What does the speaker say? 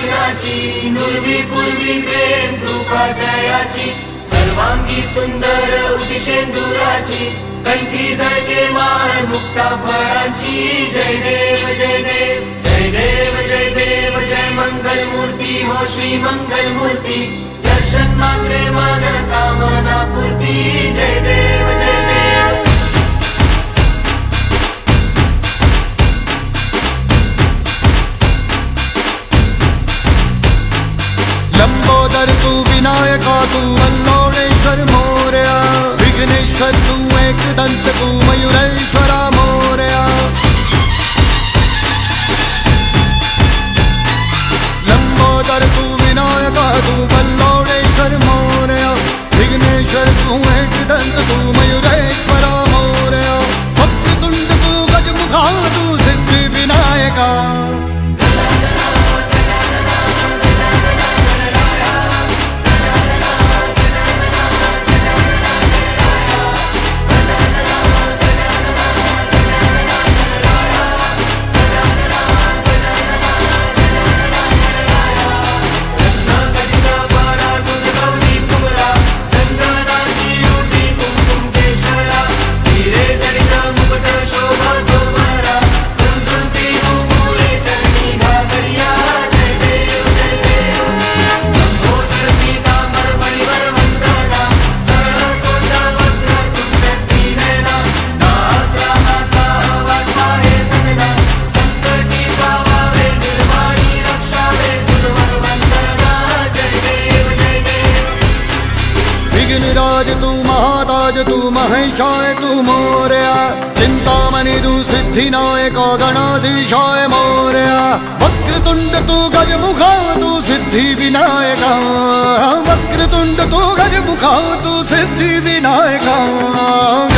दिनाची नुरवी पूर्वी प्रेम कृपा जयाची सर्वांगी सुंदर उदिशेंदुराची कंठी झळके माळ मुक्ता फळांची जय देव जय देव जय देव जय देव जय मंगल मूर्ती हो श्री मंगल मूर्ती दर्शन मात्रे मन कामना पूर्ती जय देव जय देव। लंबोदर तू विनायका तू अल्लोळेश्वर मोरया विघ्नेश्वर तू एकदंत तू मयूरेश्वरा मोरया लंबोदर तू विनायका तू अल्लोळेश्वर मोरया विघ्नेश्वर तू एकदंत तू मयूरेश्वरा मोरया वक्रतुंड तू गजमुखा तू सिद्धि विनायका विघ्नराज तू महाताज तू महेशाय तू मोरया चिंतामणि तू सिद्धिनायक गणाधीशाय मोरया वक्रतुंड तू गजमुखा तू सिद्धि विनायका वक्रतुंड तू गजमुखा तू सिद्धि विनायका।